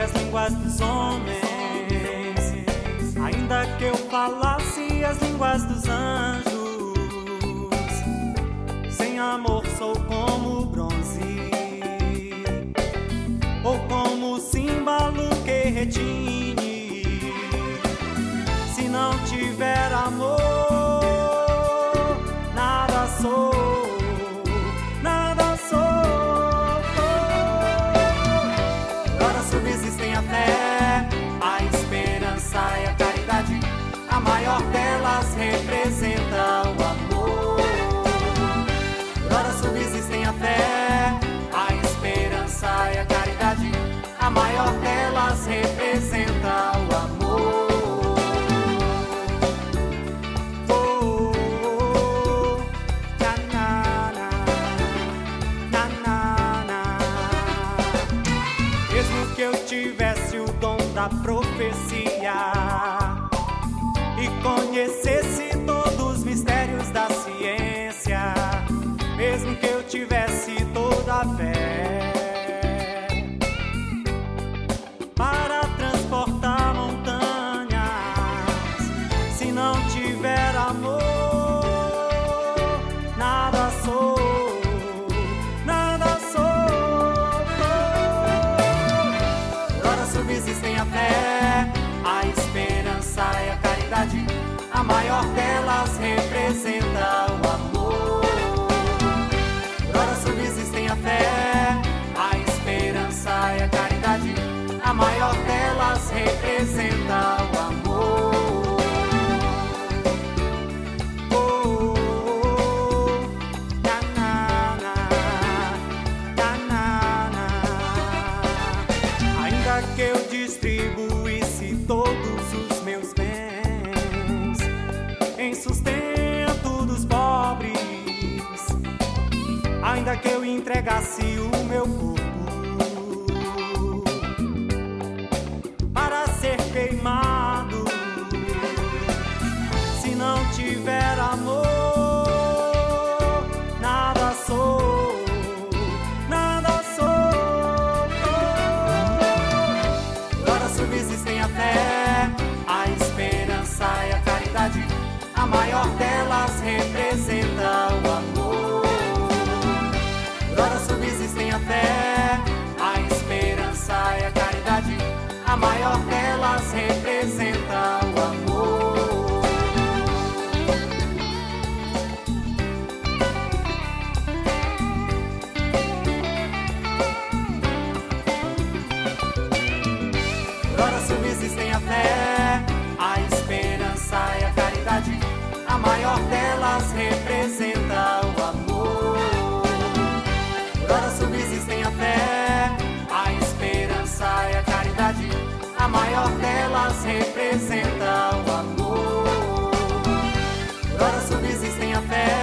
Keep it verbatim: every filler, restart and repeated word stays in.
as línguas dos homens, ainda que eu falasse as línguas dos anjos, sem amor sou como bronze, ou como símbolo que retine. Se não tiver amor, nada sou. A maior delas representa o amor. Ora subsistem a fé, a esperança e a caridade. A maior delas representa o amor. Oh, oh, na, na, na, na, na. Mesmo que eu tivesse o dom da profecia e conhecesse todos os mistérios da ciência, mesmo que eu tivesse toda a fé para transportar montanhas, se não tiver amor, nada sou, nada sou. Ora subsistem a fé, a esperança e a caridade. A maior delas representa o amor. Ora subsistem a fé, a esperança e a caridade. A maior delas representa o amor. Oh, oh, oh, na, na, na, na, na. Ainda que eu distribuísse todos os meus bens em sustento dos pobres, ainda que eu entregasse o meu corpo para ser queimado, se não tiver amor, nada sou, nada sou. Agora subsistem a fé, a esperança e a caridade. A maior delas representa o amor. Agora subsistem a fé, a esperança e a caridade. A maior delas representa o amor. Agora subsistem a fé, a esperança e a caridade. A maior delas representa o amor. Agora subsistem a fé, a esperança e a caridade. A maior delas representa o amor. Agora subsistem a fé,